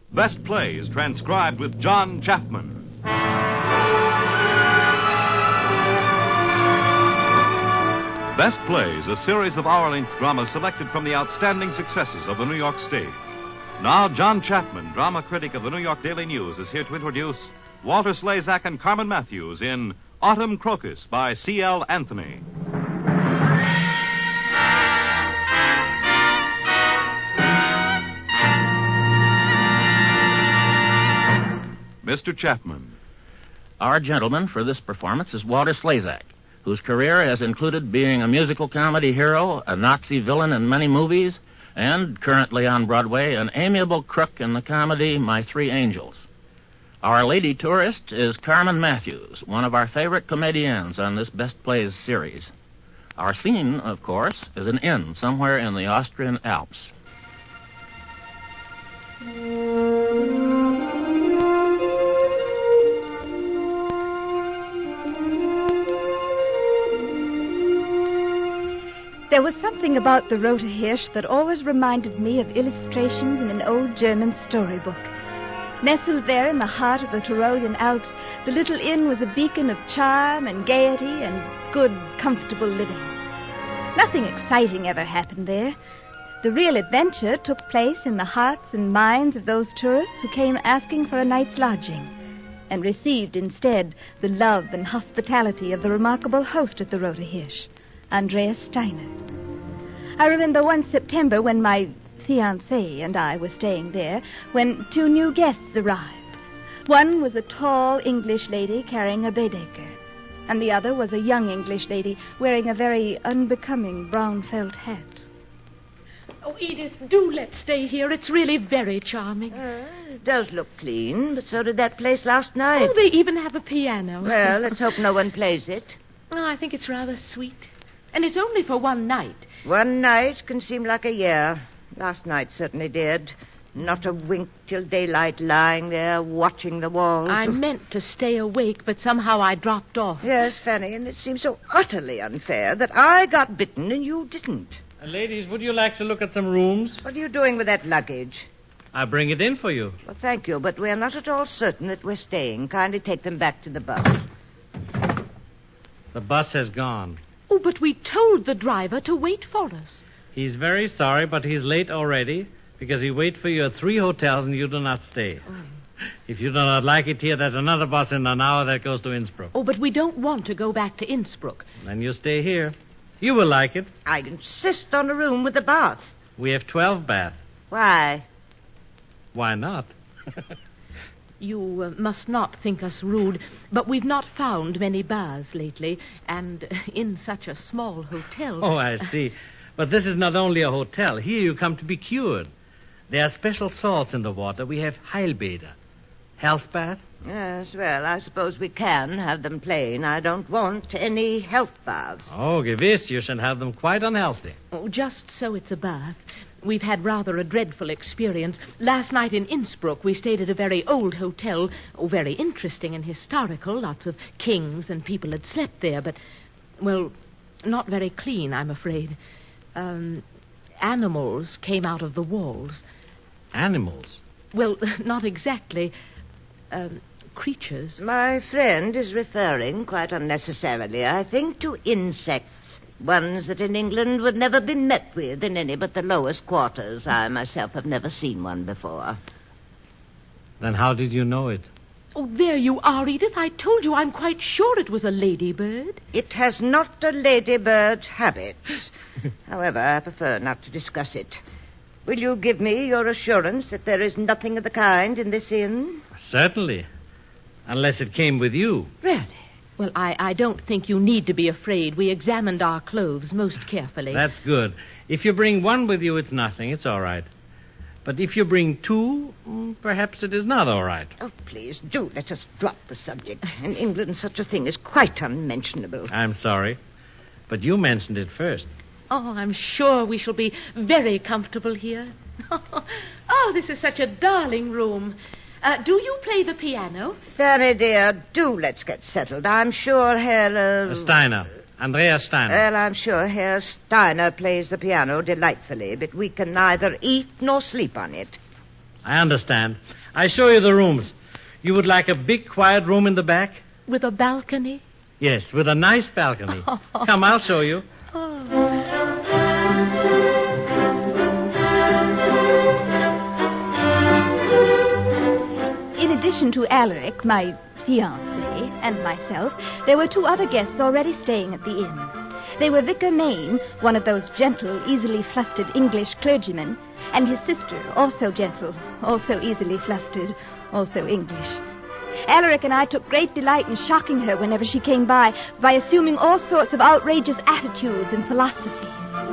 Best Plays, transcribed with John Chapman. Best Plays, a series of hour-length dramas selected from the outstanding successes of the New York stage. Now, John Chapman, drama critic of the New York Daily News, is here to introduce Walter Slezak and Carmen Matthews in Autumn Crocus by C.L. Anthony. Mr. Chapman. Our gentleman for this performance is Walter Slezak, whose career has included being a musical comedy hero, a Nazi villain in many movies, and, currently on Broadway, an amiable crook in the comedy My Three Angels. Our lady tourist is Carmen Matthews, one of our favorite comedians on this Best Plays series. Our scene, of course, is an inn somewhere in the Austrian Alps. There was something about the Rote Hirsch that always reminded me of illustrations in an old German storybook. Nestled there in the heart of the Tyrolean Alps, the little inn was a beacon of charm and gaiety and good, comfortable living. Nothing exciting ever happened there. The real adventure took place in the hearts and minds of those tourists who came asking for a night's lodging and received instead the love and hospitality of the remarkable host at the Rote Hirsch, Andreas Steiner. I remember one September when my fiancé and I were staying there, when two new guests arrived. One was a tall English lady carrying a Baedeker, and the other was a young English lady wearing a very unbecoming brown felt hat. Oh, Edith, do let's stay here. It's really very charming. It does look clean, but so did that place last night. Oh, they even have a piano. Well, let's hope no one plays it. Oh, I think it's rather sweet. And it's only for one night. One night can seem like a year. Last night certainly did. Not a wink till daylight, lying there watching the walls. I meant to stay awake, but somehow I dropped off. Yes, Fanny, and it seems so utterly unfair that I got bitten and you didn't. Ladies, would you like to look at some rooms? What are you doing with that luggage? I'll bring it in for you. Well, thank you, but we're not at all certain that we're staying. Kindly take them back to the bus. The bus has gone. Oh, but we told the driver to wait for us. He's very sorry, but he's late already because he waits for you at 3 hotels and you do not stay. Oh. If you do not like it here, there's another bus in an hour that goes to Innsbruck. Oh, but we don't want to go back to Innsbruck. Then you stay here. You will like it. I insist on a room with a bath. We have 12 baths. Why? Why not? You must not think us rude, but we've not found many baths lately, and in such a small hotel. Oh, I see. But this is not only a hotel. Here you come to be cured. There are special salts in the water. We have Heilbäder. Health bath? Yes, well, I suppose we can have them plain. I don't want any health baths. Oh, gewiss. You should have them quite unhealthy. Oh, just so it's a bath. We've had rather a dreadful experience. Last night in Innsbruck, we stayed at a very old hotel. Oh, very interesting and historical. Lots of kings and people had slept there, but, well, not very clean, I'm afraid. Animals came out of the walls. Animals? Well, not exactly. Creatures. My friend is referring, quite unnecessarily, I think, to insects. Ones that in England would never be met with in any but the lowest quarters. I myself have never seen one before. Then how did you know it? Oh, there you are, Edith. I told you I'm quite sure it was a ladybird. It has not a ladybird's habits. However, I prefer not to discuss it. Will you give me your assurance that there is nothing of the kind in this inn? Certainly. Unless it came with you. Really? Well, I don't think you need to be afraid. We examined our clothes most carefully. That's good. If you bring one with you, it's nothing. It's all right. But if you bring 2, perhaps it is not all right. Oh, please, do let us drop the subject. In England, such a thing is quite unmentionable. I'm sorry. But you mentioned it first. Oh, I'm sure we shall be very comfortable here. Oh, this is such a darling room. Do you play the piano? Fanny, dear, do let's get settled. I'm sure Herr... Steiner. Andreas Steiner. Well, I'm sure Herr Steiner plays the piano delightfully, but we can neither eat nor sleep on it. I understand. I show you the rooms. You would like a big, quiet room in the back? With a balcony? Yes, with a nice balcony. Come, I'll show you. In addition to Alaric, my fiancé, and myself, there were 2 other guests already staying at the inn. They were Vicar Main, one of those gentle, easily flustered English clergymen, and his sister, also gentle, also easily flustered, also English. Alaric and I took great delight in shocking her whenever she came by assuming all sorts of outrageous attitudes and philosophies.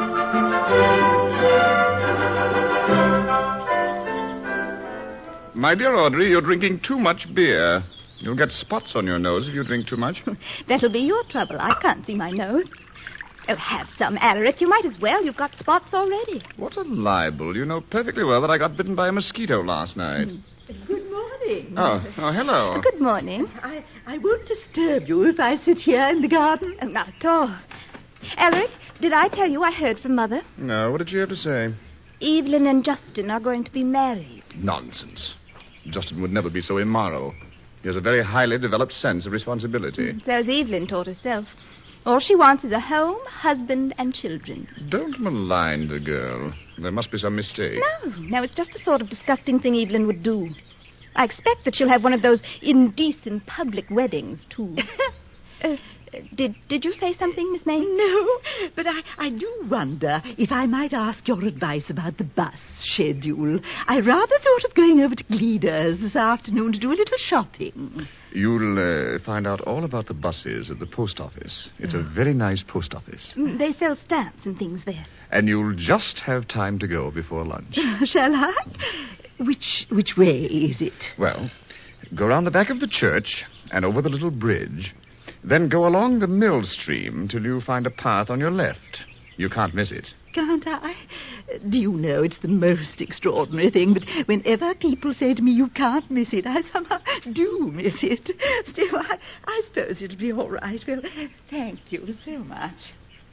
My dear Audrey, you're drinking too much beer. You'll get spots on your nose if you drink too much. That'll be your trouble. I can't see my nose. Oh, have some, Alaric. You might as well. You've got spots already. What a libel. You know perfectly well that I got bitten by a mosquito last night. Good morning. Oh, hello. Good morning. I won't disturb you if I sit here in the garden. Oh, not at all. Alaric, did I tell you I heard from Mother? No, what did she have to say? Evelyn and Justin are going to be married. Nonsense. Justin would never be so immoral. He has a very highly developed sense of responsibility. So's Evelyn taught herself. All she wants is a home, husband, and children. Don't malign the girl. There must be some mistake. No, it's just the sort of disgusting thing Evelyn would do. I expect that she'll have one of those indecent public weddings, too. Did you say something, Miss May? No, but I do wonder if I might ask your advice about the bus schedule. I rather thought of going over to Gleader's this afternoon to do a little shopping. You'll find out all about the buses at the post office. It's a very nice post office. They sell stamps and things there. And you'll just have time to go before lunch. Shall I? Which way is it? Well, go round the back of the church and over the little bridge. Then go along the mill stream till you find a path on your left. You can't miss it. Can't I? Do you know, it's the most extraordinary thing, but whenever people say to me, you can't miss it, I somehow do miss it. Still, I suppose it'll be all right. Well, thank you so much.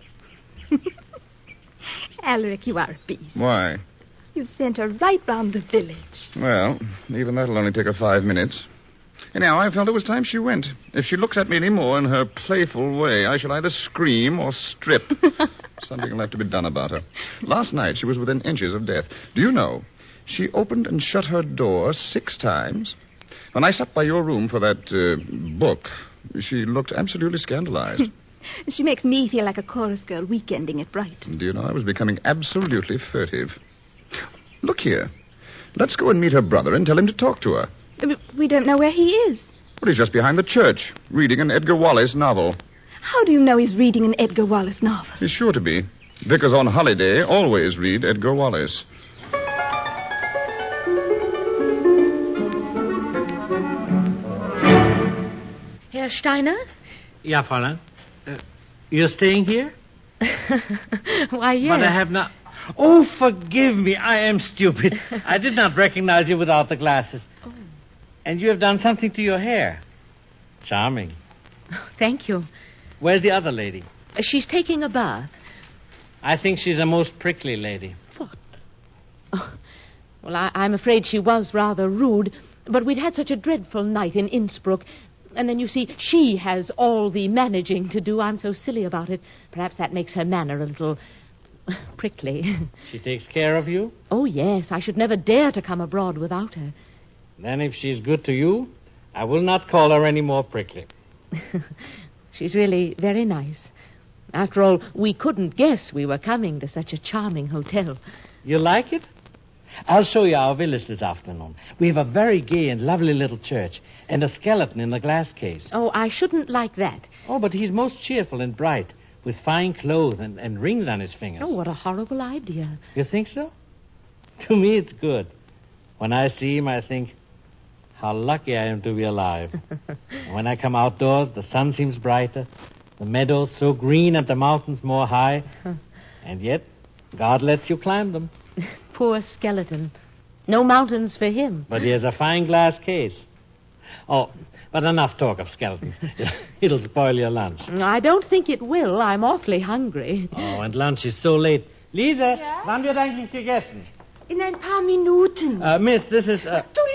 Alaric, you are a beast. Why? You sent her right round the village. Well, even that'll only take her 5 minutes. Anyhow, I felt it was time she went. If she looks at me any more in her playful way, I shall either scream or strip. Something will have to be done about her. Last night, she was within inches of death. Do you know, she opened and shut her door 6 times. When I stopped by your room for that book, she looked absolutely scandalized. She makes me feel like a chorus girl weekending at Brighton. Do you know, I was becoming absolutely furtive. Look here. Let's go and meet her brother and tell him to talk to her. We don't know where he is. Well, he's just behind the church, reading an Edgar Wallace novel. How do you know he's reading an Edgar Wallace novel? He's sure to be. Vicars on holiday always read Edgar Wallace. Herr Steiner? Ja, Fräulein. You're staying here? Why, yes. But I have not... Oh, forgive me. I am stupid. I did not recognize you without the glasses. Oh. And you have done something to your hair. Charming. Thank you. Where's the other lady? She's taking a bath. I think she's a most prickly lady. What? Oh. Well, I'm afraid she was rather rude, but we'd had such a dreadful night in Innsbruck. And then, you see, she has all the managing to do. I'm so silly about it. Perhaps that makes her manner a little prickly. She takes care of you? Oh, yes. I should never dare to come abroad without her. Then if she's good to you, I will not call her any more prickly. She's really very nice. After all, we couldn't guess we were coming to such a charming hotel. You like it? I'll show you our village this afternoon. We have a very gay and lovely little church and a skeleton in a glass case. Oh, I shouldn't like that. Oh, but he's most cheerful and bright, with fine clothes and rings on his fingers. Oh, what a horrible idea. You think so? To me, it's good. When I see him, I think, how lucky I am to be alive. And when I come outdoors, the sun seems brighter, the meadows so green and the mountains more high. And yet, God lets you climb them. Poor skeleton. No mountains for him. But he has a fine glass case. Oh, but enough talk of skeletons. It'll spoil your lunch. I don't think it will. I'm awfully hungry. Oh, and lunch is so late. Lisa, wann wird eigentlich gegessen? In ein paar Minuten. Miss, this is... Du liebe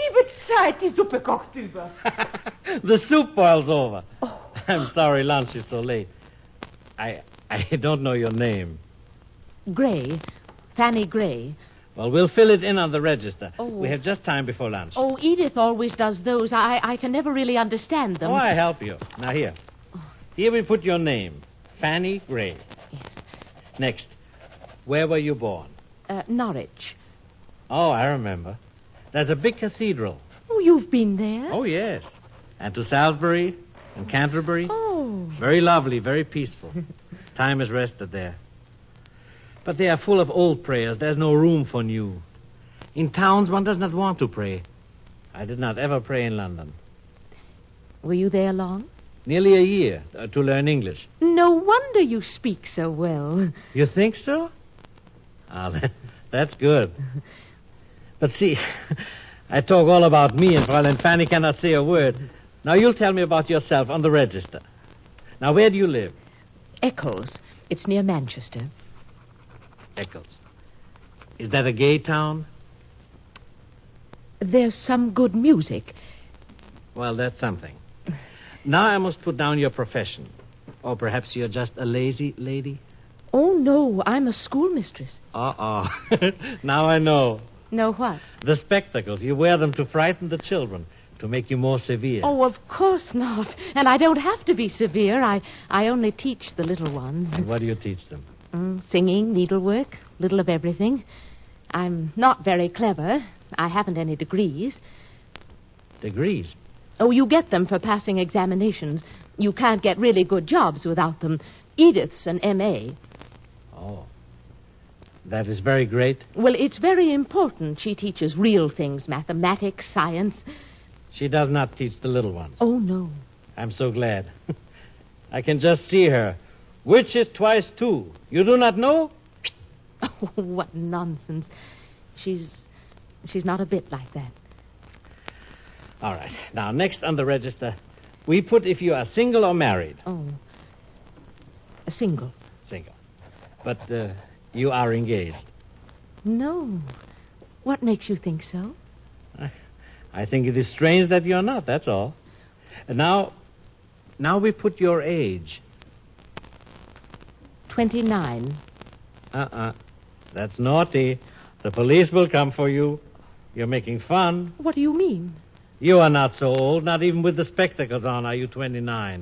Zeit, die Suppe kocht über. The soup boils over. Oh. I'm sorry lunch is so late. I don't know your name. Gray. Fanny Gray. Well, we'll fill it in on the register. Oh. We have just time before lunch. Oh, Edith always does those. I can never really understand them. Oh, I help you. Now, here. Here we put your name. Fanny Gray. Yes. Next. Where were you born? Norwich. Oh, I remember. There's a big cathedral. Oh, you've been there? Oh, yes. And to Salisbury and Canterbury. Oh. Very lovely, very peaceful. Time is rested there. But they are full of old prayers. There's no room for new. In towns, one does not want to pray. I did not ever pray in London. Were you there long? Nearly a year to learn English. No wonder you speak so well. You think so? That's good. But see, I talk all about me, and Fräulein Fanny cannot say a word. Now, you'll tell me about yourself on the register. Now, where do you live? Eccles. It's near Manchester. Eccles. Is that a gay town? There's some good music. Well, that's something. Now I must put down your profession. Or perhaps you're just a lazy lady? Oh, no, I'm a schoolmistress. Now I know. Know what? The spectacles. You wear them to frighten the children, to make you more severe. Oh, of course not. And I don't have to be severe. I only teach the little ones. And what do you teach them? Singing, needlework, little of everything. I'm not very clever. I haven't any degrees. Degrees? Oh, you get them for passing examinations. You can't get really good jobs without them. Edith's an M.A. Oh. That is very great. Well, it's very important. She teaches real things, mathematics, science. She does not teach the little ones. Oh, no. I'm so glad. I can just see her. Which is twice two? You do not know? Oh, what nonsense. She's not a bit like that. All right. Now, next on the register, we put if you are single or married. Oh. Single. Single. But you are engaged. No. What makes you think so? I think it is strange that you're not, that's all. Now we put your age. 29. That's naughty. The police will come for you. You're making fun. What do you mean? You are not so old. Not even with the spectacles on are you 29.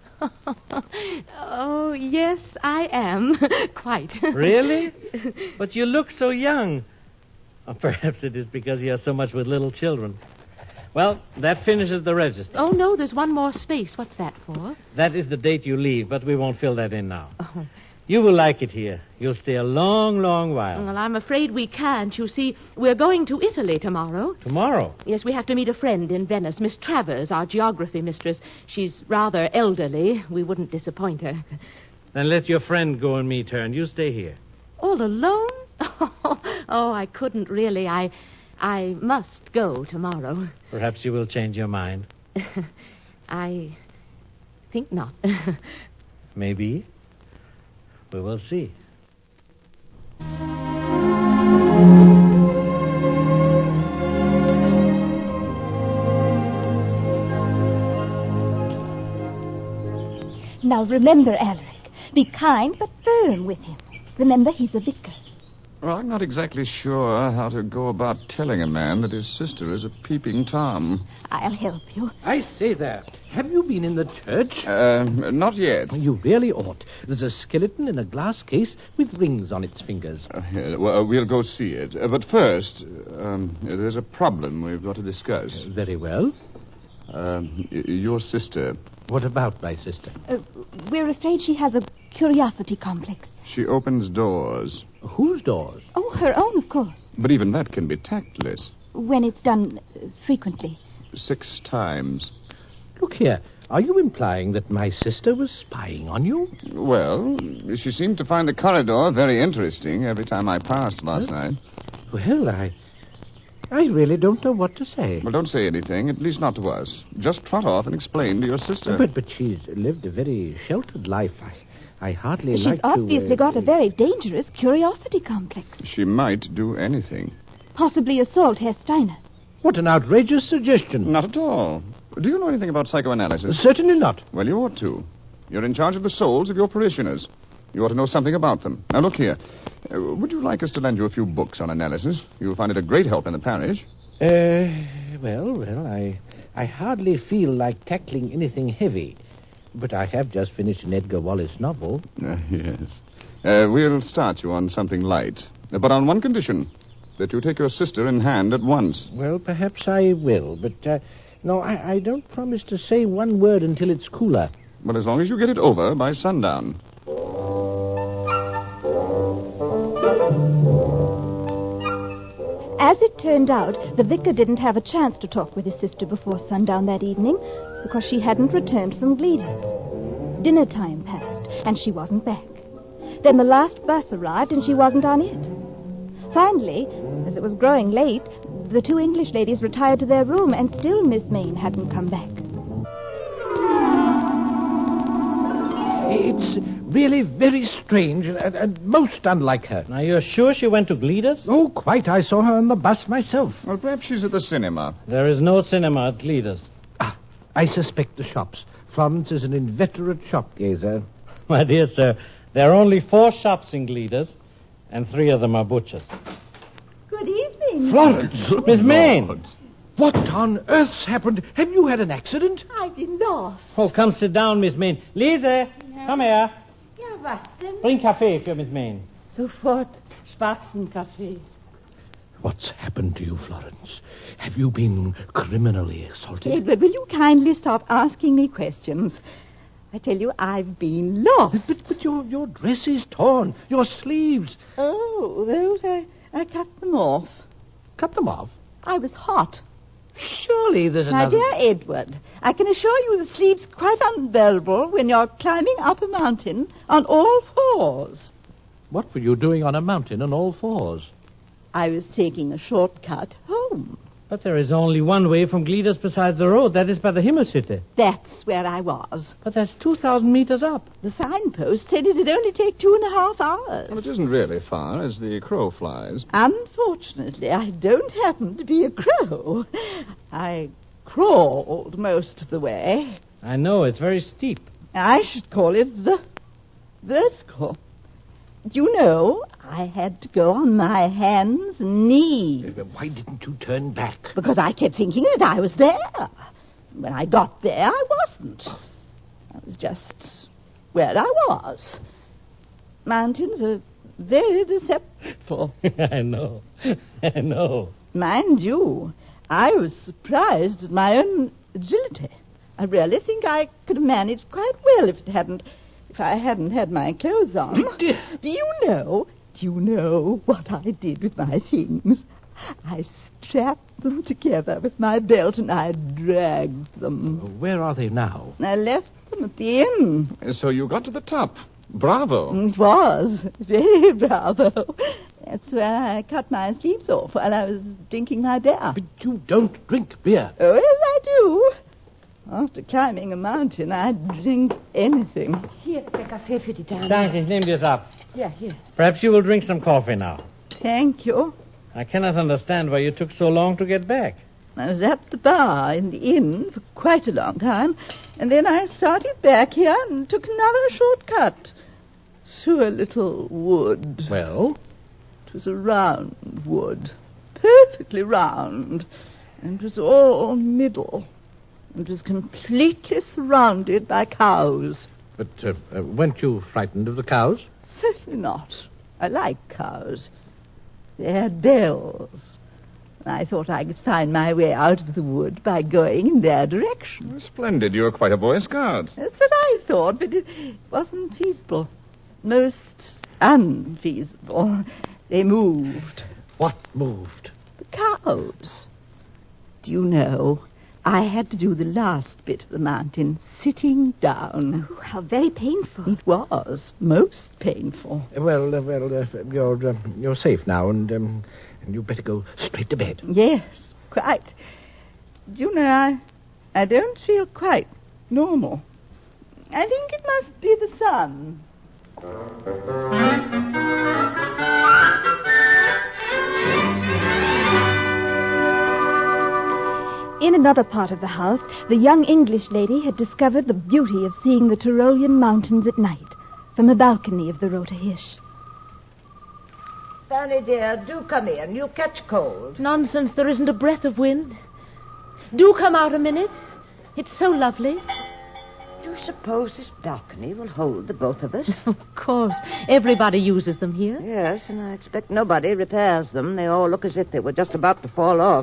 Oh, yes, I am. Quite. Really? But you look so young. Or perhaps it is because you are so much with little children. Well, that finishes the register. Oh, no, there's one more space. What's that for? That is the date you leave, but we won't fill that in now. Oh. You will like it here. You'll stay a long, long while. Well, I'm afraid we can't. You see, we're going to Italy tomorrow. Tomorrow? Yes, we have to meet a friend in Venice, Miss Travers, our geography mistress. She's rather elderly. We wouldn't disappoint her. Then let your friend go and meet her, and you stay here. All alone? Oh, I couldn't really. I must go tomorrow. Perhaps you will change your mind. I think not. Maybe. We will see. Now remember, Alaric, be kind but firm with him. Remember, he's a vicar. Well, I'm not exactly sure how to go about telling a man that his sister is a peeping Tom. I'll help you. I say there. Have you been in the church? Not yet. You really ought. There's a skeleton in a glass case with rings on its fingers. Well, we'll go see it. But first, there's a problem we've got to discuss. Very well. Your sister. What about my sister? We're afraid she has a curiosity complex. She opens doors. Whose doors? Oh, her own, of course. But even that can be tactless. When it's done frequently. 6 times. Look here. Are you implying that my sister was spying on you? Well, she seemed to find the corridor very interesting every time I passed last night. Well, I really don't know what to say. Well, don't say anything, at least not to us. Just trot off and explain to your sister. But she's lived a very sheltered life. I hardly She's like to... She's obviously got a very dangerous curiosity complex. She might do anything. Possibly assault Herr Steiner. What an outrageous suggestion. Not at all. Do you know anything about psychoanalysis? Certainly not. Well, you ought to. You're in charge of the souls of your parishioners. You ought to know something about them. Now, look here. Would you like us to lend you a few books on analysis? You'll find it a great help in the parish. I hardly feel like tackling anything heavy. But I have just finished an Edgar Wallace novel. Yes. We'll start you on something light. But on one condition, that you take your sister in hand at once. Well, perhaps I will, but, no, I don't promise to say one word until it's cooler. Well, as long as you get it over by sundown. As it turned out, the vicar didn't have a chance to talk with his sister before sundown that evening because she hadn't returned from Gleda's. Dinner time passed, and she wasn't back. Then the last bus arrived, and she wasn't on it. Finally, as it was growing late, the two English ladies retired to their room, and still Miss Mayne hadn't come back. It's really very strange and most unlike her. Are you sure she went to Gleda's? Oh, quite. I saw her on the bus myself. Well, perhaps she's at the cinema. There is no cinema at Gleda's. I suspect the shops. Florence is an inveterate shopgazer. My dear sir, there are only 4 shops in Gleda's, and 3 of them are butchers. Good evening. Florence! Miss Mayne! What on earth's happened? Have you had an accident? I've been lost. Oh, come sit down, Miss Mayne. Lise, come here. Ja, was denn? Bring Kaffee für Miss Mayne. Sofort schwarzen Kaffee. What's happened to you, Florence? Have you been criminally assaulted? Edward, will you kindly stop asking me questions? I tell you, I've been lost. But your dress is torn. Your sleeves. Oh, those, I cut them off. Cut them off? I was hot. Surely there's My another... dear Edward, I can assure you the sleep's quite unbearable when you're climbing up a mountain on all fours. What were you doing on a mountain on all fours? I was taking a shortcut home. But there is only one way from Gleda's besides the road. That is by the Himmelshütte. That's where I was. But that's 2,000 meters up. The signpost said it'd only take 2.5 hours. Well, it isn't really far as the crow flies. Unfortunately, I don't happen to be a crow. I crawled most of the way. I know, it's very steep. I should call it vertical. You know, I had to go on my hands and knees. Why didn't you turn back? Because I kept thinking that I was there. When I got there, I wasn't. I was just where I was. Mountains are very deceptive. I know. Mind you, I was surprised at my own agility. I really think I could have managed quite well if I hadn't had my clothes on. Do you know what I did with my things? I strapped them together with my belt and I dragged them. Where are they now? I left them at the inn. So you got to the top. Bravo. It was very bravo. That's where I cut my sleeves off while I was drinking my beer. But you don't drink beer. Oh, yes, I do. After climbing a mountain, I'd drink anything. Hier, der Kaffee für die Dame. Danke, ich nehme das ab. Ja, hier. Perhaps you will drink some coffee now. Thank you. I cannot understand why you took so long to get back. I was at the bar in the inn for quite a long time, and then I started back here and took another shortcut through a little wood. Well? It was a round wood, perfectly round, and it was all middle. It was completely surrounded by cows. But weren't you frightened of the cows? Certainly not. I like cows. They had bells. I thought I could find my way out of the wood by going in their direction. Splendid. You're quite a Boy Scout. That's what I thought, but it wasn't feasible. Most unfeasible. They moved. What moved? The cows. Do you know, I had to do the last bit of the mountain sitting down. Oh, how very painful. It was most painful. Well, you're safe now, and you better go straight to bed. Yes, quite. Do you know, I don't feel quite normal. I think it must be the sun. In another part of the house, the young English lady had discovered the beauty of seeing the Tyrolean mountains at night from a balcony of the Rote Hirsch. Fanny, dear, do come in. You'll catch cold. Nonsense, there isn't a breath of wind. Do come out a minute. It's so lovely. Do you suppose this balcony will hold the both of us? Of course. Everybody uses them here. Yes, and I expect nobody repairs them. They all look as if they were just about to fall off.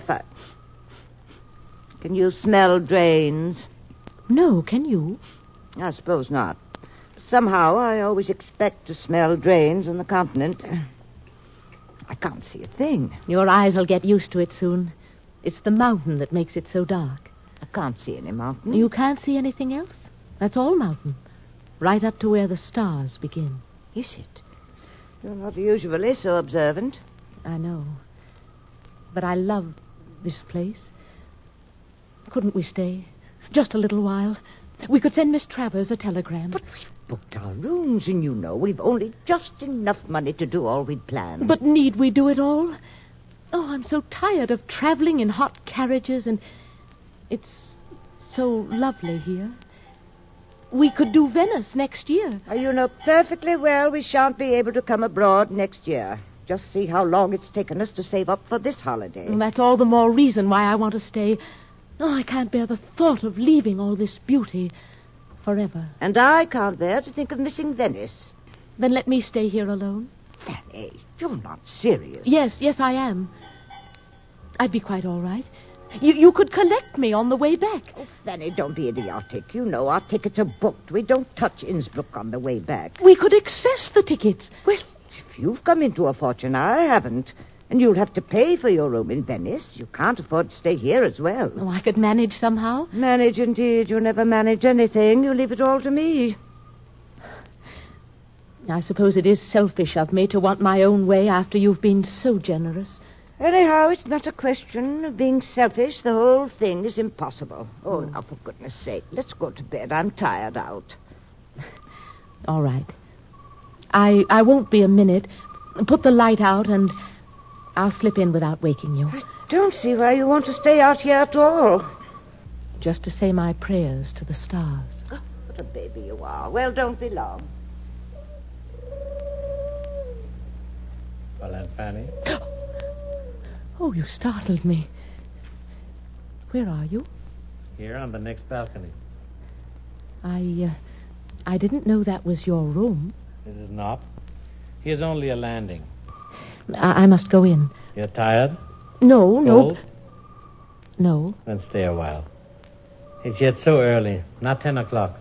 Can you smell drains? No, can you? I suppose not. Somehow I always expect to smell drains on the continent. I can't see a thing. Your eyes will get used to it soon. It's the mountain that makes it so dark. I can't see any mountain. You can't see anything else? That's all mountain. Right up to where the stars begin. Is it? You're not usually so observant. I know. But I love this place. Couldn't we stay? Just a little while. We could send Miss Travers a telegram. But we've booked our rooms, and you know we've only just enough money to do all we'd planned. But need we do it all? Oh, I'm so tired of traveling in hot carriages, and it's so lovely here. We could do Venice next year. You know perfectly well we shan't be able to come abroad next year. Just see how long it's taken us to save up for this holiday. And that's all the more reason why I want to stay. Oh, I can't bear the thought of leaving all this beauty forever. And I can't bear to think of missing Venice. Then let me stay here alone. Fanny, you're not serious. Yes, I am. I'd be quite all right. You could collect me on the way back. Oh, Fanny, don't be idiotic. You know our tickets are booked. We don't touch Innsbruck on the way back. We could access the tickets. Well, if you've come into a fortune, I haven't. And you'll have to pay for your room in Venice. You can't afford to stay here as well. Oh, I could manage somehow. Manage, indeed. You never manage anything. You leave it all to me. I suppose it is selfish of me to want my own way after you've been so generous. Anyhow, it's not a question of being selfish. The whole thing is impossible. Oh, now, for goodness sake, let's go to bed. I'm tired out. All right. I won't be a minute. Put the light out and I'll slip in without waking you. I don't see why you want to stay out here at all. Just to say my prayers to the stars. Oh, what a baby you are. Well, don't be long. Well, Aunt Fanny? Oh, you startled me. Where are you? Here on the next balcony. I didn't know that was your room. It is not. Here's only a landing. I must go in. You're tired? No. Cold? No. Then stay a while. It's yet so early. Not 10 o'clock.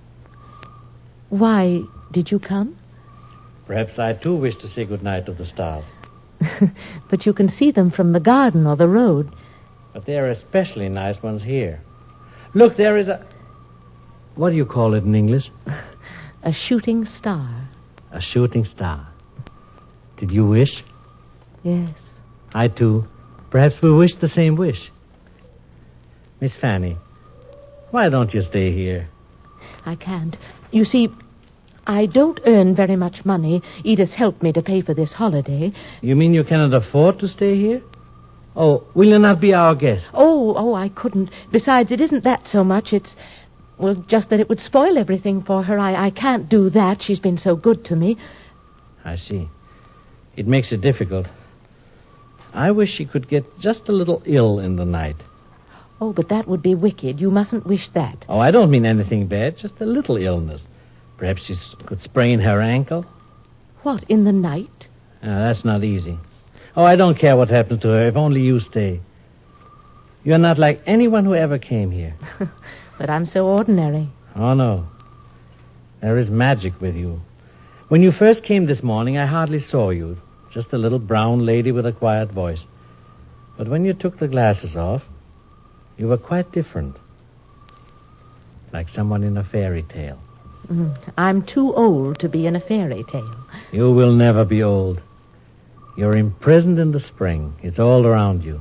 Why did you come? Perhaps I, too, wish to say goodnight to the stars. But you can see them from the garden or the road. But there are especially nice ones here. Look, there is a... What do you call it in English? A shooting star. A shooting star. Did you wish? Yes. I, too. Perhaps we wish the same wish. Miss Fanny, why don't you stay here? I can't. You see, I don't earn very much money. Edith's helped me to pay for this holiday. You mean you cannot afford to stay here? Oh, will you not be our guest? Oh, I couldn't. Besides, it isn't that so much. It's, well, just that it would spoil everything for her. I can't do that. She's been so good to me. I see. It makes it difficult. I wish she could get just a little ill in the night. Oh, but that would be wicked. You mustn't wish that. Oh, I don't mean anything bad, just a little illness. Perhaps she could sprain her ankle. What, in the night? That's not easy. Oh, I don't care what happens to her, if only you stay. You're not like anyone who ever came here. But I'm so ordinary. Oh, no. There is magic with you. When you first came this morning, I hardly saw you. Just a little brown lady with a quiet voice. But when you took the glasses off, you were quite different. Like someone in a fairy tale. I'm too old to be in a fairy tale. You will never be old. You're imprisoned in the spring. It's all around you.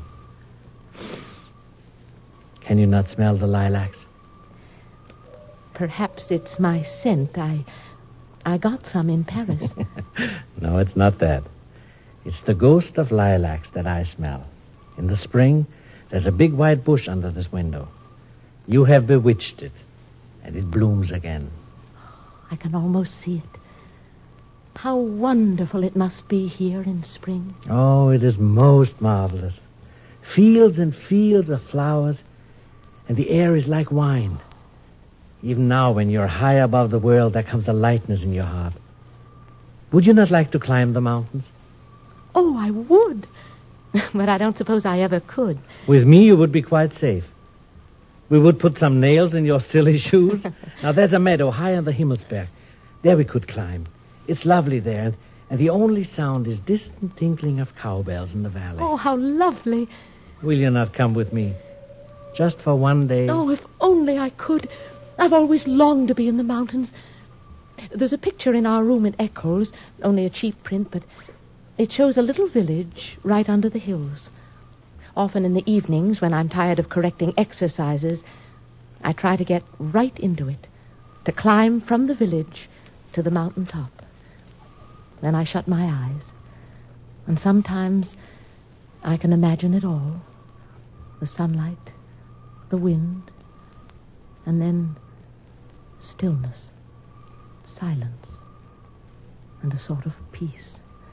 Can you not smell the lilacs? Perhaps it's my scent. I got some in Paris. No, it's not that. It's the ghost of lilacs that I smell. In the spring, There's a big white bush under this window. You have bewitched it, and it blooms again. I can almost see it. How wonderful it must be here in spring. Oh, it is most marvelous. Fields and fields of flowers, and the air is like wine. Even now, when you're high above the world, there comes a lightness in your heart. Would you not like to climb the mountains? Oh, I would. But I don't suppose I ever could. With me, you would be quite safe. We would put some nails in your silly shoes. Now, there's a meadow high on the Himmelsberg. There we could climb. It's lovely there, and the only sound is distant tinkling of cowbells in the valley. Oh, how lovely. Will you not come with me? Just for one day? Oh, if only I could. I've always longed to be in the mountains. There's a picture in our room at Eccles, only a cheap print, but it shows a little village right under the hills. Often in the evenings, when I'm tired of correcting exercises, I try to get right into it, to climb from the village to the mountain top. Then I shut my eyes, and sometimes I can imagine it all. The sunlight, the wind, and then stillness, silence, and a sort of peace.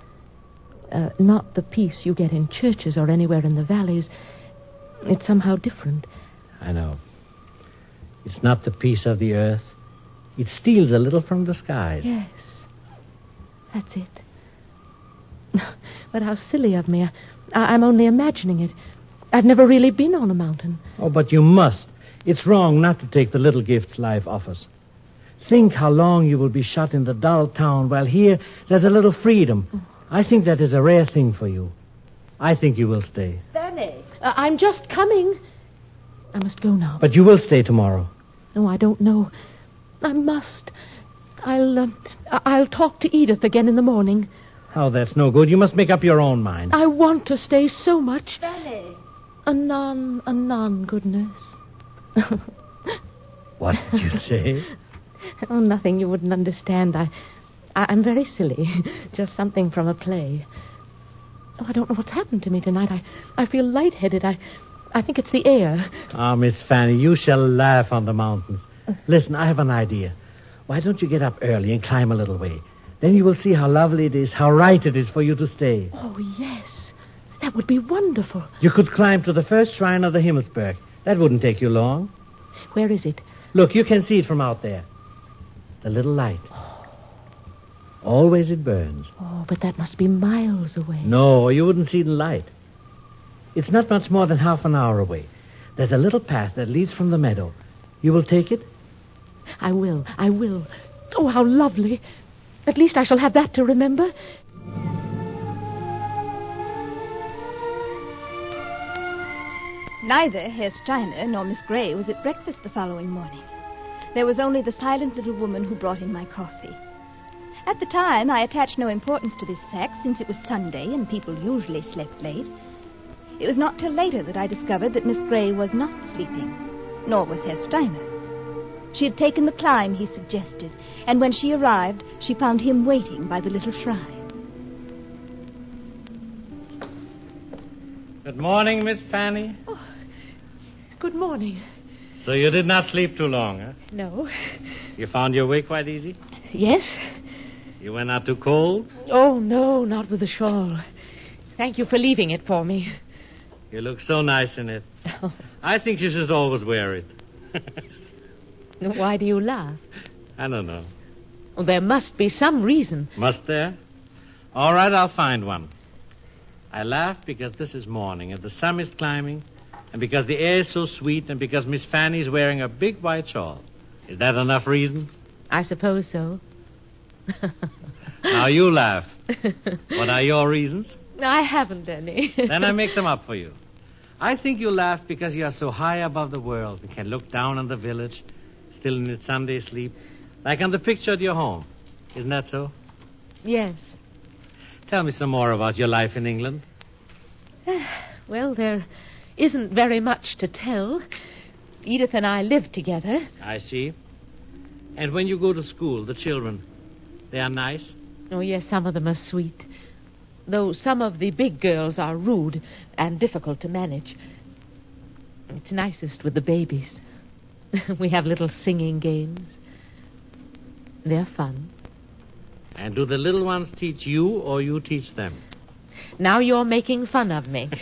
Not the peace you get in churches or anywhere in the valleys. It's somehow different. I know. It's not the peace of the earth. It steals a little from the skies. Yes, that's it. But how silly of me. I'm only imagining it. I've never really been on a mountain. Oh, but you must. It's wrong not to take the little gifts life offers. Think how long you will be shut in the dull town, while here there's a little freedom. Oh. I think that is a rare thing for you. I think you will stay. Fanny. I'm just coming. I must go now. But you will stay tomorrow. No, I don't know. I must. I'll talk to Edith again in the morning. Oh, that's no good. You must make up your own mind. I want to stay so much. Fanny. Anon, good nurse. What did you say? Oh, nothing you wouldn't understand. I'm very silly. Just something from a play. Oh, I don't know what's happened to me tonight. I feel lightheaded. I think it's the air. Ah, Miss Fanny, you shall laugh on the mountains. Listen, I have an idea. Why don't you get up early and climb a little way? Then you will see how lovely it is, how right it is for you to stay. Oh, yes. That would be wonderful. You could climb to the first shrine of the Himmelsberg. That wouldn't take you long. Where is it? Look, you can see it from out there. The little light. Always it burns. Oh, but that must be miles away. No, you wouldn't see the light. It's not much more than half an hour away. There's a little path that leads from the meadow. You will take it? I will. Oh, how lovely. At least I shall have that to remember. Neither Herr Steiner nor Miss Gray was at breakfast the following morning. There was only the silent little woman who brought in my coffee. At the time, I attached no importance to this fact, since it was Sunday and people usually slept late. It was not till later that I discovered that Miss Gray was not sleeping, nor was Herr Steiner. She had taken the climb he suggested, and when she arrived, she found him waiting by the little shrine. Good morning, Miss Fanny. Oh, good morning. So you did not sleep too long, huh? No. You found your way quite easy? Yes. You were not too cold? Oh, no, not with the shawl. Thank you for leaving it for me. You look so nice in it. Oh. I think you should always wear it. Why do you laugh? I don't know. Well, there must be some reason. Must there? All right, I'll find one. I laugh because this is morning and the sun is climbing, and because the air is so sweet, and because Miss Fanny is wearing a big white shawl. Is that enough reason? I suppose so. Now you laugh. What are your reasons? I haven't any. Then I make them up for you. I think you laugh because you are so high above the world and can look down on the village, still in its Sunday sleep, like on the picture at your home. Isn't that so? Yes. Tell me some more about your life in England. Well, there isn't very much to tell. Edith and I live together. I see. And when you go to school, the children, they are nice? Oh, yes, some of them are sweet. Though some of the big girls are rude and difficult to manage. It's nicest with the babies. We have little singing games. They're fun. And do the little ones teach you or you teach them? Now you're making fun of me.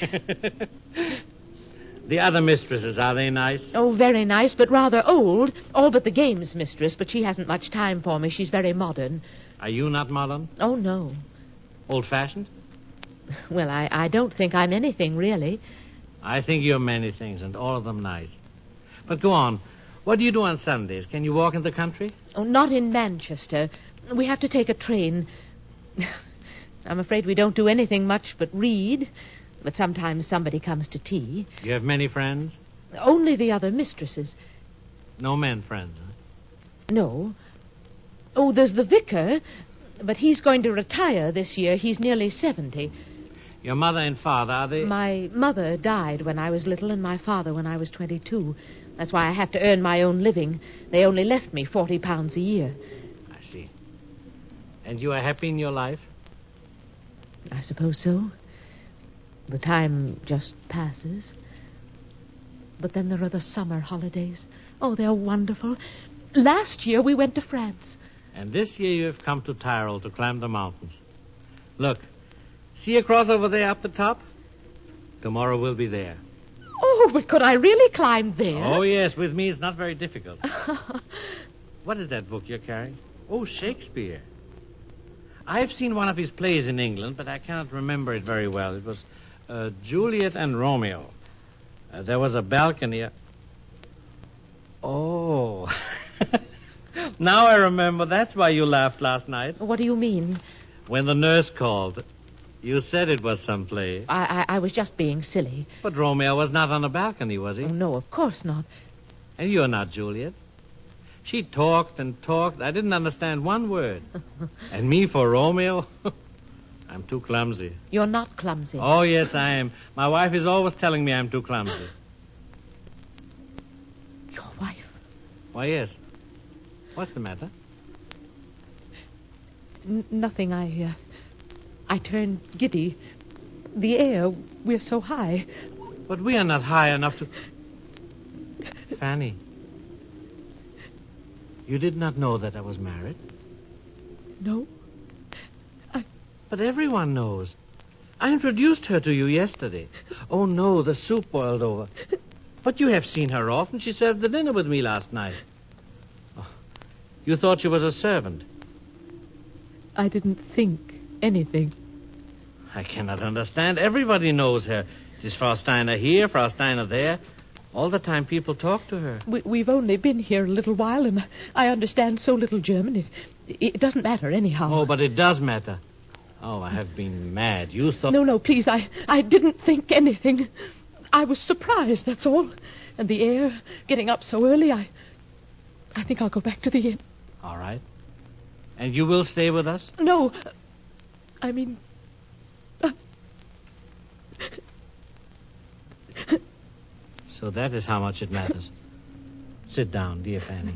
The other mistresses, are they nice? Oh, very nice, but rather old. All but the games mistress, but she hasn't much time for me. She's very modern. Are you not modern? Oh, no. Old-fashioned? Well, I don't think I'm anything, really. I think you're many things, and all of them nice. But go on. What do you do on Sundays? Can you walk in the country? Oh, not in Manchester. We have to take a train. I'm afraid we don't do anything much but read. But sometimes somebody comes to tea. You have many friends? Only the other mistresses. No men friends, huh? No. Oh, there's the vicar, but he's going to retire this year. He's nearly 70. Your mother and father, are they... My mother died when I was little and my father when I was 22. That's why I have to earn my own living. They only left me £40 a year. I see. And you are happy in your life? I suppose so. The time just passes. But then there are the summer holidays. Oh, they're wonderful. Last year we went to France. And this year you have come to Tyrol to climb the mountains. Look, see across over there up the top? Tomorrow we'll be there. Oh, but could I really climb there? Oh, yes, with me it's not very difficult. What is that book you're carrying? Oh, Shakespeare. I've seen one of his plays in England, but I cannot remember it very well. It was Juliet and Romeo. There was a balcony. Oh. Now I remember. That's why you laughed last night. What do you mean? When the nurse called. You said it was some play. I was just being silly. But Romeo was not on the balcony, was he? Oh, no, of course not. And you're not Juliet. She talked and talked. I didn't understand one word. And me for Romeo? I'm too clumsy. You're not clumsy. Oh, yes, I am. My wife is always telling me I'm too clumsy. Your wife? Why, yes. What's the matter? Nothing. I turned giddy. The air, we're so high. But we are not high enough to... Fanny. You did not know that I was married? No. But everyone knows. I introduced her to you yesterday. Oh, no, the soup boiled over. But you have seen her often. She served the dinner with me last night. Oh, you thought she was a servant. I didn't think anything. I cannot understand. Everybody knows her. Is Frau Steiner here, Frau Steiner there? All the time people talk to her. We've only been here a little while, and I understand so little German. It doesn't matter anyhow. Oh, but it does matter. Oh, I have been mad. You thought... No, please, I didn't think anything. I was surprised, that's all. And the air, getting up so early, I think I'll go back to the inn. All right. And you will stay with us? No, I mean... So that is how much it matters. Sit down, dear Fanny.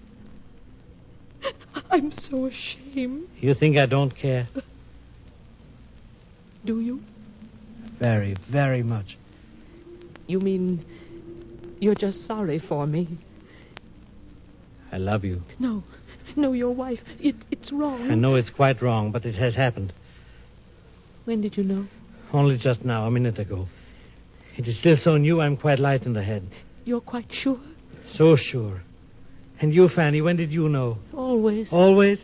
I'm so ashamed. You think I don't care? Do you? Very, very much. You mean you're just sorry for me? I love you. No, your wife. It's wrong. I know it's quite wrong, but it has happened. When did you know? Only just now, a minute ago. It is still so new, I'm quite light in the head. You're quite sure? So sure. And you, Fanny, when did you know? Always. Always?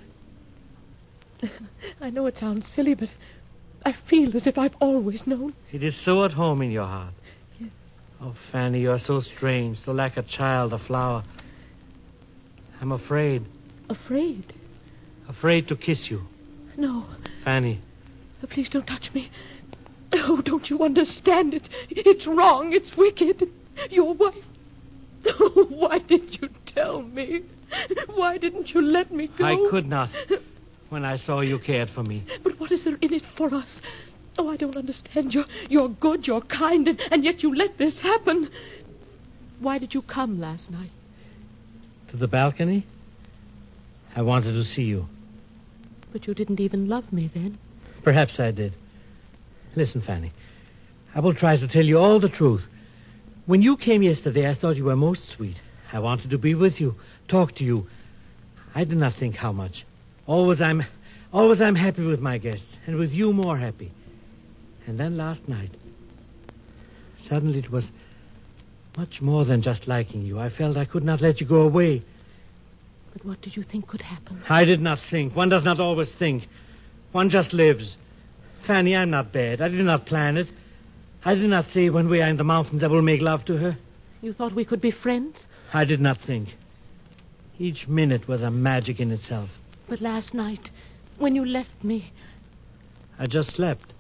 I know it sounds silly, but I feel as if I've always known. It is so at home in your heart. Yes. Oh, Fanny, you are so strange, so like a child, a flower. I'm afraid. Afraid? Afraid to kiss you. No. Fanny. Please don't touch me. Oh, don't you understand it? It's wrong. It's wicked. Your wife. Oh, why did you tell me? Why didn't you let me go? I could not. When I saw you cared for me. But what is there in it for us? Oh, I don't understand. You're good, you're kind, and yet you let this happen. Why did you come last night? To the balcony? I wanted to see you. But you didn't even love me then. Perhaps I did. Listen, Fanny. I will try to tell you all the truth. When you came yesterday, I thought you were most sweet. I wanted to be with you, talk to you. I did not think how much. Always I'm happy with my guests, and with you more happy. And then last night, suddenly it was much more than just liking you. I felt I could not let you go away. But what did you think could happen? I did not think. One does not always think. One just lives. Fanny, I'm not bad. I did not plan it. I did not say when we are in the mountains I will make love to her. You thought we could be friends? I did not think. Each minute was a magic in itself. But last night, when you left me... I just slept.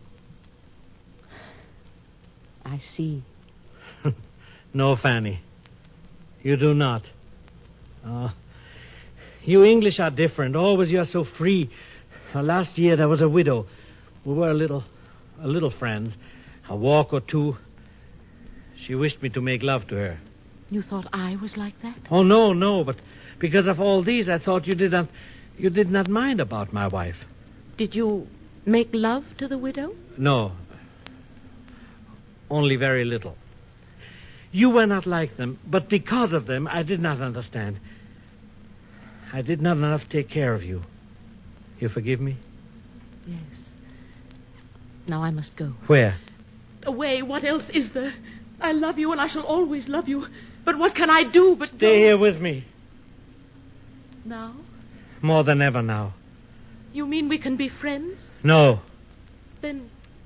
I see. No, Fanny. You do not. Oh, you English are different. Always you are so free. Last year there was a widow. We were a little friends. A walk or two. She wished me to make love to her. You thought I was like that? Oh, no. But because of all these, I thought you did not mind about my wife. Did you make love to the widow? No. Only very little. You were not like them, but because of them, I did not understand. I did not enough take care of you. You forgive me? Yes. Now I must go. Where? Away. What else is there? I love you, and I shall always love you. But what can I do but Stay here with me. Now? More than ever now. You mean we can be friends? No. Then...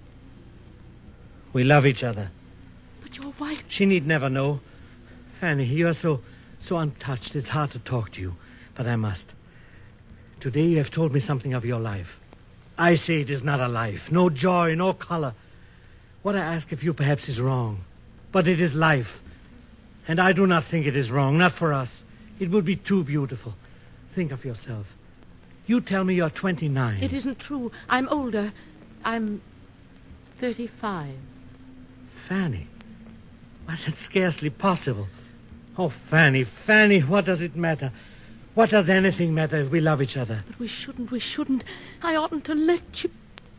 We love each other. But your wife... She need never know. Fanny, you are so untouched. It's hard to talk to you. But I must. Today you have told me something of your life. I say it is not a life. No joy, no color. What I ask of you perhaps is wrong. But it is life. And I do not think it is wrong. Not for us. It would be too beautiful. Think of yourself. You tell me you're 29. It isn't true. I'm older. I'm 35. Fanny. Why, that's scarcely possible. Oh, Fanny, what does it matter? What does anything matter if we love each other? But we shouldn't. I oughtn't to let you...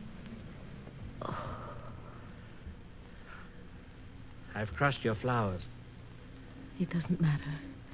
Oh. I've crushed your flowers. It doesn't matter.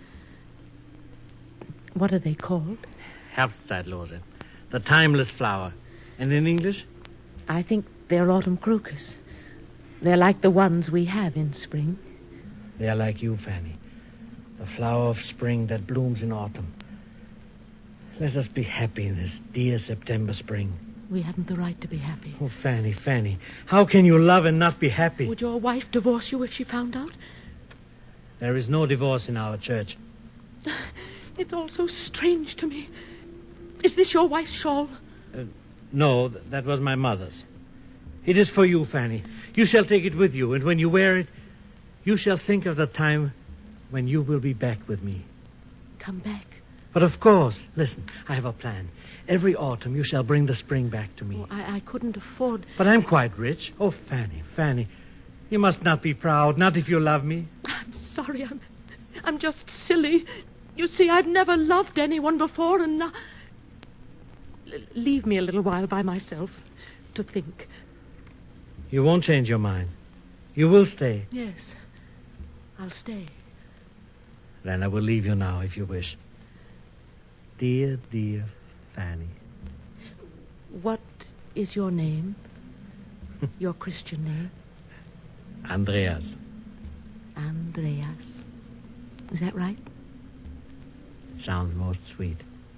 What are they called? Herbstzeitlose. The timeless flower. And in English? I think they're autumn crocus. They're like the ones we have in spring. They are like you, Fanny. The flower of spring that blooms in autumn. Let us be happy in this dear September spring. We haven't the right to be happy. Oh, Fanny. How can you love and not be happy? Would your wife divorce you if she found out? There is no divorce in our church. It's all so strange to me. Is this your wife's shawl? No, that was my mother's. It is for you, Fanny. You shall take it with you, and when you wear it, you shall think of the time when you will be back with me. Come back? But of course. Listen, I have a plan. Every autumn you shall bring the spring back to me. Oh, I couldn't afford... But I'm quite rich. Oh, Fanny. You must not be proud, not if you love me. I'm sorry. I'm just silly. You see, I've never loved anyone before, and now... Leave me a little while by myself to think. You won't change your mind. You will stay. Yes, I'll stay. Then I will leave you now, if you wish. Dear Fanny. What is your name? Your Christian name? Andreas. Andreas. Is that right? Sounds most sweet.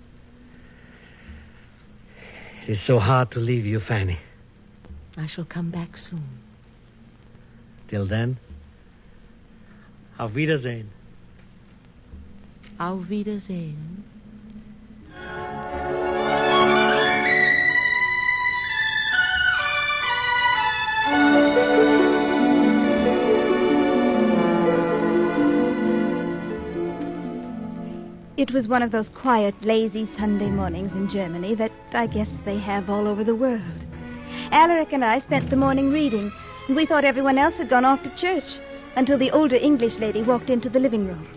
It is so hard to leave you, Fanny. I shall come back soon. Till then, auf Wiedersehen. Auf Wiedersehen. It was one of those quiet, lazy Sunday mornings in Germany that I guess they have all over the world. Alaric and I spent the morning reading, and we thought everyone else had gone off to church until the older English lady walked into the living room.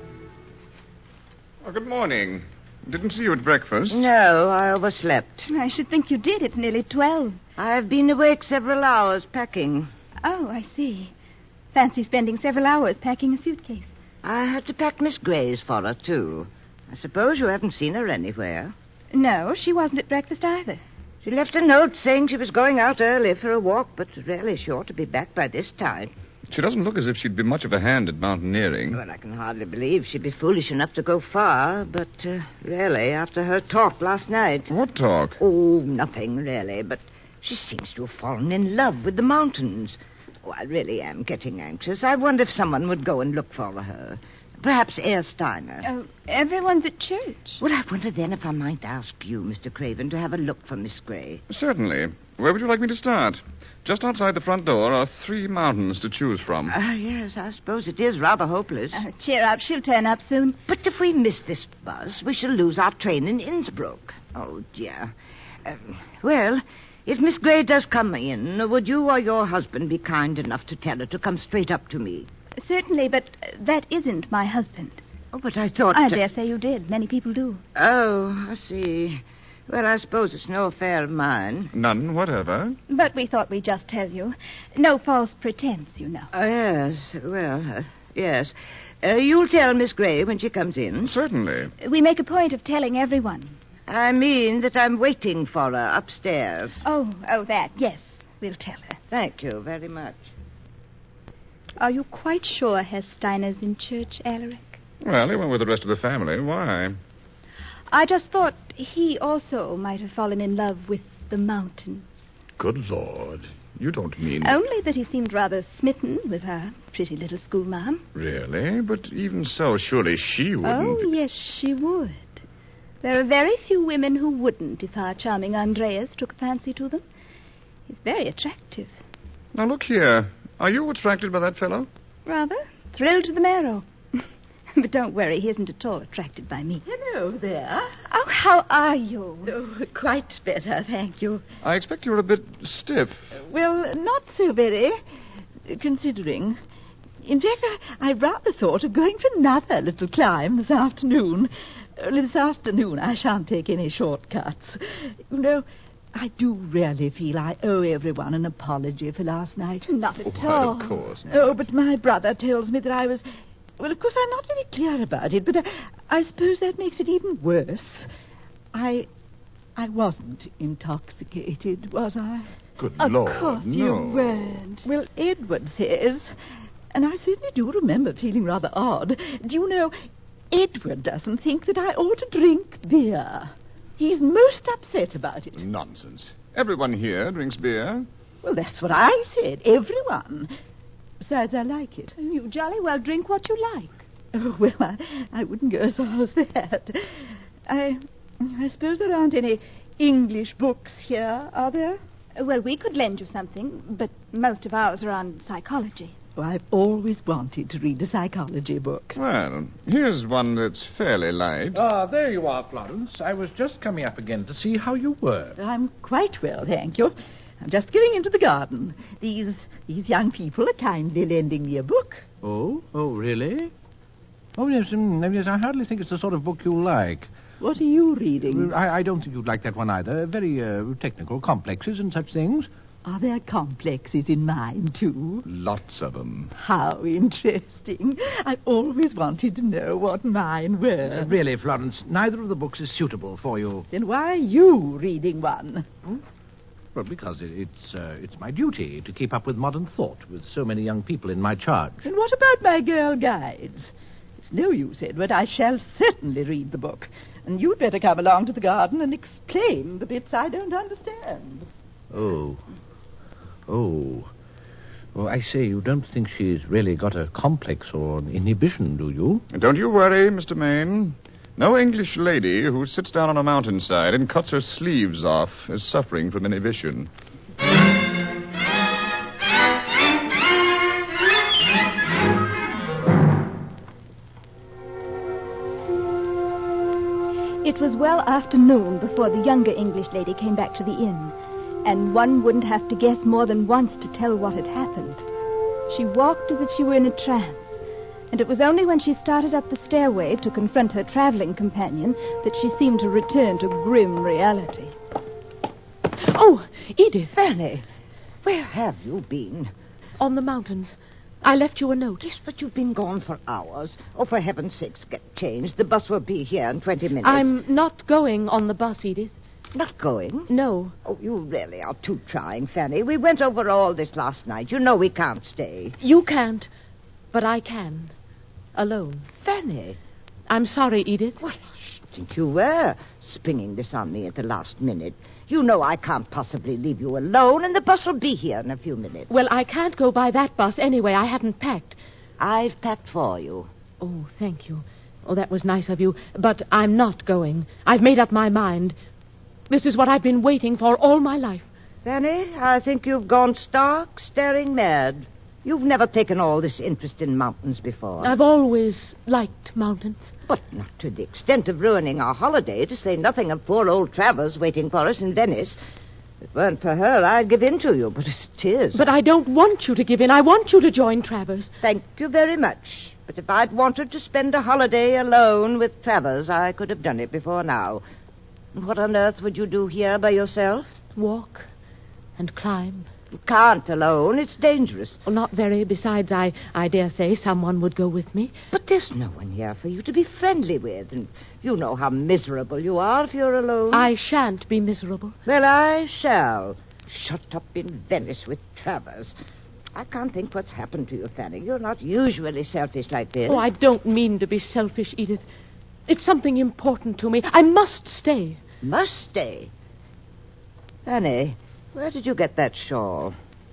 Oh, good morning. Didn't see you at breakfast. No, I overslept. I should think you did. It's nearly 12. I've been awake several hours packing. Oh, I see. Fancy spending several hours packing a suitcase. I had to pack Miss Gray's for her, too. I suppose you haven't seen her anywhere. No, she wasn't at breakfast either. She left a note saying she was going out early for a walk, but really she ought to be back by this time. She doesn't look as if she'd be much of a hand at mountaineering. Well, I can hardly believe she'd be foolish enough to go far, but really, after her talk last night... What talk? Oh, nothing, really, but she seems to have fallen in love with the mountains. Oh, I really am getting anxious. I wonder if someone would go and look for her. Perhaps Herr Steiner. Oh, everyone's at church. Well, I wonder then if I might ask you, Mr. Craven, to have a look for Miss Gray. Certainly. Where would you like me to start? Just outside the front door are 3 mountains to choose from. Yes, I suppose it is rather hopeless. Cheer up, she'll turn up soon. But if we miss this bus, we shall lose our train in Innsbruck. Oh, dear. Well, if Miss Gray does come in, would you or your husband be kind enough to tell her to come straight up to me? Certainly, but that isn't my husband. Oh, but I thought... I dare say you did. Many people do. Oh, I see. Well, I suppose it's no affair of mine. None whatever. But we thought we'd just tell you. No false pretense, you know. Yes. Well, yes. You'll tell Miss Gray when she comes in. Certainly. We make a point of telling everyone. I mean that I'm waiting for her upstairs. Oh, that. Yes, we'll tell her. Thank you very much. Are you quite sure Herr Steiner's in church, Alaric? Well, he went with the rest of the family. Why? I just thought he also might have fallen in love with the mountain. Good Lord. You don't mean... Only that he seemed rather smitten with our pretty little schoolma'am. Really? But even so, surely she wouldn't... Oh, yes, she would. There are very few women who wouldn't if our charming Andreas took a fancy to them. He's very attractive. Now, look here. Are you attracted by that fellow? Rather. Thrilled to the marrow. But don't worry, he isn't at all attracted by me. Hello there. Oh, how are you? Oh, quite better, thank you. I expect you're a bit stiff. Well, not so very, considering. In fact, I rather thought of going for another little climb this afternoon. This afternoon I shan't take any shortcuts. You know, I do really feel I owe everyone an apology for last night. Not at all. Of course. Oh, but my brother tells me that I was... Well, of course, I'm not very clear about it, but I suppose that makes it even worse. I wasn't intoxicated, was I? Good Of Lord, course no. you weren't. Well, Edward says, and I certainly do remember feeling rather odd. Do you know, Edward doesn't think that I ought to drink beer. He's most upset about it. Nonsense. Everyone here drinks beer. Well, that's what I said, everyone. Besides, I like it. You jolly well drink what you like. Oh, well, I wouldn't go as far as that. I suppose there aren't any English books here, are there? Well, we could lend you something, but most of ours are on psychology. Oh, I've always wanted to read a psychology book. Well, here's one that's fairly light. Ah, there you are, Florence. I was just coming up again to see how you were. I'm quite well, thank you. I'm just going into the garden. These young people are kindly lending me a book. Oh, really? Oh, yes, yes, I hardly think it's the sort of book you'll like. What are you reading? I don't think you'd like that one either. Very technical, complexes and such things. Are there complexes in mine, too? Lots of them. How interesting. I've always wanted to know what mine were. Really, Florence, neither of the books is suitable for you. Then why are you reading one? Well, because it's my duty to keep up with modern thought with so many young people in my charge. And what about my girl guides? It's no use, Edward. I shall certainly read the book. And you'd better come along to the garden and explain the bits I don't understand. Oh, I say, you don't think she's really got a complex or an inhibition, do you? Don't you worry, Mr. Maine. No English lady who sits down on a mountainside and cuts her sleeves off is suffering from inhibition. It was well after noon before the younger English lady came back to the inn, and one wouldn't have to guess more than once to tell what had happened. She walked as if she were in a trance, and it was only when she started up the stairway to confront her traveling companion that she seemed to return to grim reality. Oh, Edith, Fanny, where have you been? On the mountains. I left you a note. Yes, but you've been gone for hours. Oh, for heaven's sakes, get changed. The bus will be here in 20 minutes. I'm not going on the bus, Edith. Not going? No. Oh, you really are too trying, Fanny. We went over all this last night. You know we can't stay. You can't, but I can. Alone. Fanny. I'm sorry, Edith. Well, I should think you were springing this on me at the last minute. You know I can't possibly leave you alone, and the bus will be here in a few minutes. Well, I can't go by that bus anyway. I haven't packed. I've packed for you. Oh, thank you. Oh, that was nice of you. But I'm not going. I've made up my mind. This is what I've been waiting for all my life. Fanny, I think you've gone stark, staring mad. You've never taken all this interest in mountains before. I've always liked mountains. But not to the extent of ruining our holiday, to say nothing of poor old Travers waiting for us in Venice. If it weren't for her, I'd give in to you, but as it is... But I don't want you to give in. I want you to join Travers. Thank you very much. But if I'd wanted to spend a holiday alone with Travers, I could have done it before now. What on earth would you do here by yourself? Walk and climb. You can't alone. It's dangerous. Well, not very. Besides, I dare say someone would go with me. But there's no one here for you to be friendly with, and you know how miserable you are if you're alone. I shan't be miserable. Well, I shall. Shut up in Venice with Travers. I can't think what's happened to you, Fanny. You're not usually selfish like this. Oh, I don't mean to be selfish, Edith. It's something important to me. I must stay. Must stay? Fanny, where did you get that shawl?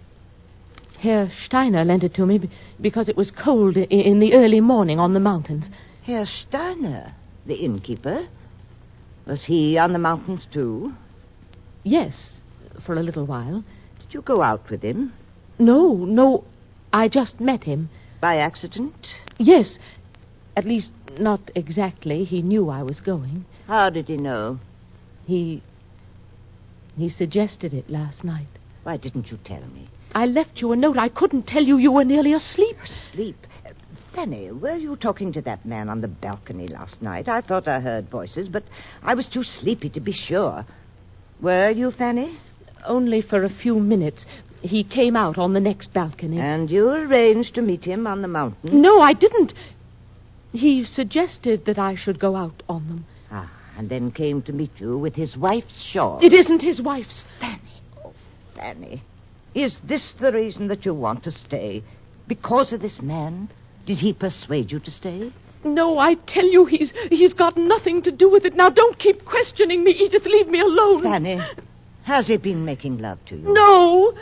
Herr Steiner lent it to me because it was cold in the early morning on the mountains. Herr Steiner, the innkeeper? Was he on the mountains, too? Yes, for a little while. Did you go out with him? No. I just met him. By accident? Yes. At least, not exactly. He knew I was going. How did he know? He suggested it last night. Why didn't you tell me? I left you a note. I couldn't tell you. You were nearly asleep. Asleep? Fanny, were you talking to that man on the balcony last night? I thought I heard voices, but I was too sleepy to be sure. Were you, Fanny? Only for a few minutes. He came out on the next balcony. And you arranged to meet him on the mountain? No, I didn't. He suggested that I should go out on them. Ah, and then came to meet you with his wife's shawl. It isn't his wife's. Fanny. Oh, Fanny. Is this the reason that you want to stay? Because of this man? Did he persuade you to stay? No, I tell you, he's got nothing to do with it. Now, don't keep questioning me, Edith. Leave me alone. Fanny, has he been making love to you? No.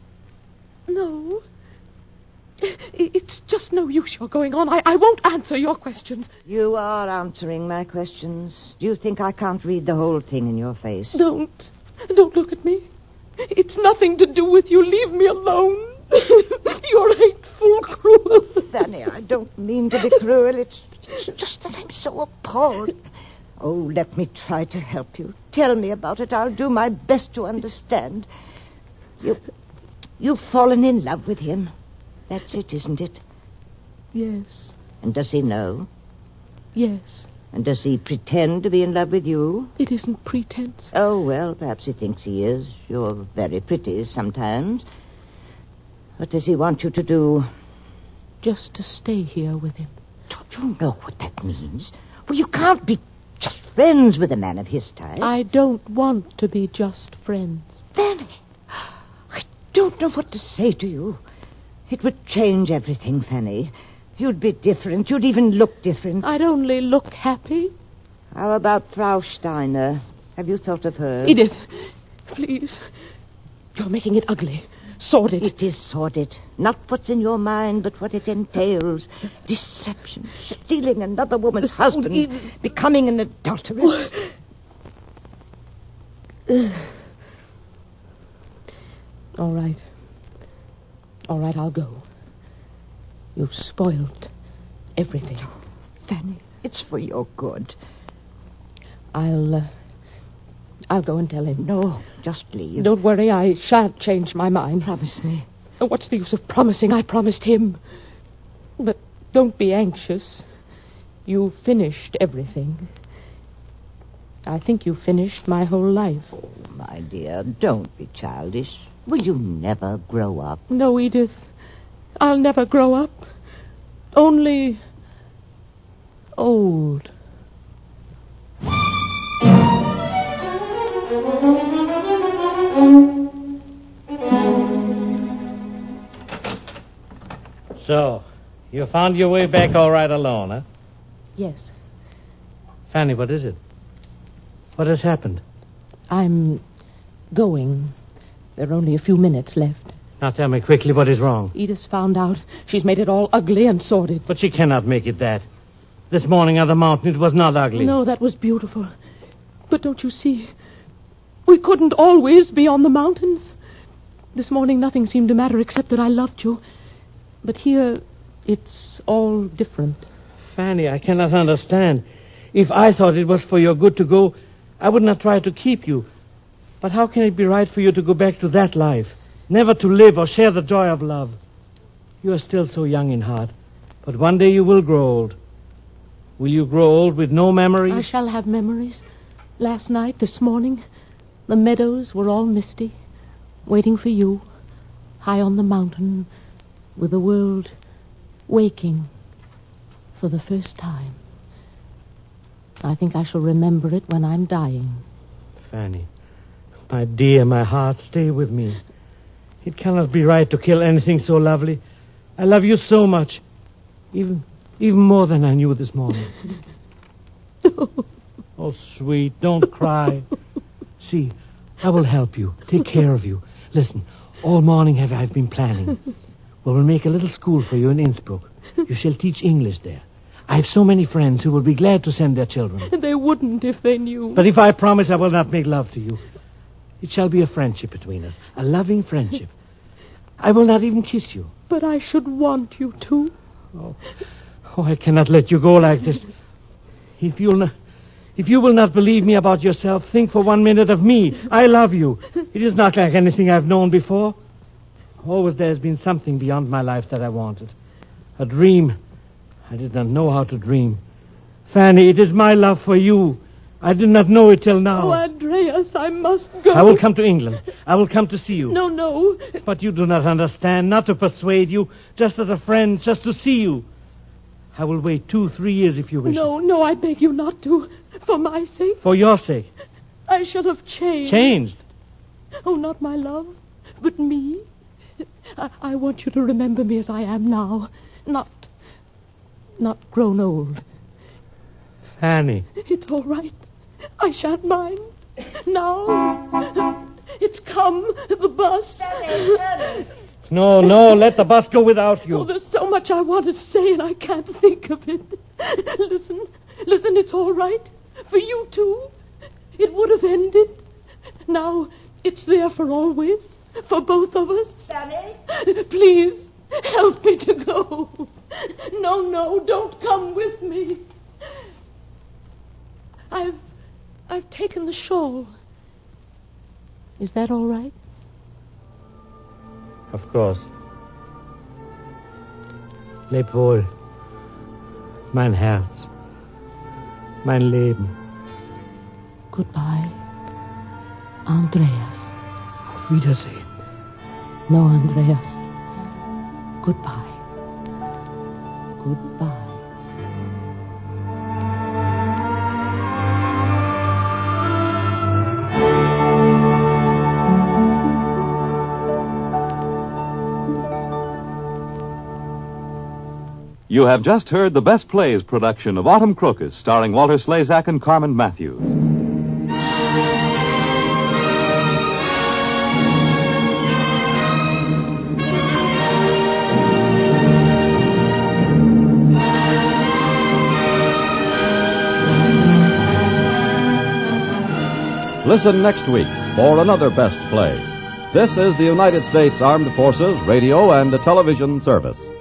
It's just no use your going on. I won't answer your questions. You are answering my questions. Do you think I can't read the whole thing in your face? Don't look at me. It's nothing to do with you. Leave me alone. You're hateful, cruel. Fanny, I don't mean to be cruel. It's just that I'm so appalled. Oh, let me try to help you. Tell me about it. I'll do my best to understand. You've fallen in love with him. That's it, isn't it? Yes. And does he know? Yes. And does he pretend to be in love with you? It isn't pretense. Oh, well, perhaps he thinks he is. You're very pretty sometimes. What does he want you to do? Just to stay here with him. Don't you know what that means? Well, you can't be just friends with a man of his type. I don't want to be just friends. Fanny, I don't know what to say to you. It would change everything, Fanny. You'd be different. You'd even look different. I'd only look happy. How about Frau Steiner? Have you thought of her? Edith, please. You're making it ugly. Sordid. It is sordid. Not what's in your mind, but what it entails. Deception. Stealing another woman's husband. Becoming an adulteress. All right, I'll go. You've spoiled everything. Fanny, it's for your good. I'll go and tell him. No, just leave. Don't worry, I shan't change my mind. Promise me. What's the use of promising? I promised him. But don't be anxious. You finished everything. I think you finished my whole life. Oh, my dear, don't be childish. Will you never grow up? No, Edith. I'll never grow up. Only old. So, you found your way back all right alone, huh? Yes. Fanny, what is it? What has happened? I'm going. There are only a few minutes left. Now tell me quickly what is wrong. Edith's found out. She's made it all ugly and sordid. But she cannot make it that. This morning on the mountain, it was not ugly. No, that was beautiful. But don't you see? We couldn't always be on the mountains. This morning, nothing seemed to matter except that I loved you. But here, it's all different. Fanny, I cannot understand. If I thought it was for your good to go, I would not try to keep you. But how can it be right for you to go back to that life? Never to live or share the joy of love. You are still so young in heart. But one day you will grow old. Will you grow old with no memories? I shall have memories. Last night, this morning, the meadows were all misty, waiting for you, high on the mountain, with the world waking for the first time. I think I shall remember it when I'm dying. Fanny, my dear, my heart, stay with me. It cannot be right to kill anything so lovely. I love you so much. Even more than I knew this morning. Oh, sweet, don't cry. See, I will help you, take care of you. Listen, all morning I've been planning. We'll make a little school for you in Innsbruck. You shall teach English there. I have so many friends who will be glad to send their children. They wouldn't if they knew. But if I promise I will not make love to you, it shall be a friendship between us, a loving friendship. I will not even kiss you. But I should want you to. Oh, I cannot let you go like this. If you will not believe me about yourself, think for 1 minute of me. I love you. It is not like anything I've known before. Always there has been something beyond my life that I wanted. A dream. I did not know how to dream. Fanny, it is my love for you. I did not know it till now. Oh, Andreas, I must go. I will come to England. I will come to see you. No. But you do not understand. Not to persuade you. Just as a friend. Just to see you. I will wait 2-3 years if you wish. No, I beg you not to. For my sake. For your sake. I should have changed. Changed? Oh, not my love, but me. I want you to remember me as I am now. Not grown old. Fanny. It's all right. I shan't mind. Now. It's come. The bus. Danny. No, let the bus go without you. Oh, there's so much I want to say, and I can't think of it. Listen, it's all right. For you, too. It would have ended. Now, it's there for always. For both of us. Danny? Please, help me to go. No, don't come with me. I've taken the shawl. Is that all right? Of course. Leb wohl. Mein Herz. Mein Leben. Goodbye, Andreas. Auf Wiedersehen. No, Andreas. Goodbye. Goodbye. You have just heard the Best Plays production of Autumn Crocus, starring Walter Slezak and Carmen Matthews. Listen next week for another Best Play. This is the United States Armed Forces Radio and Television Service.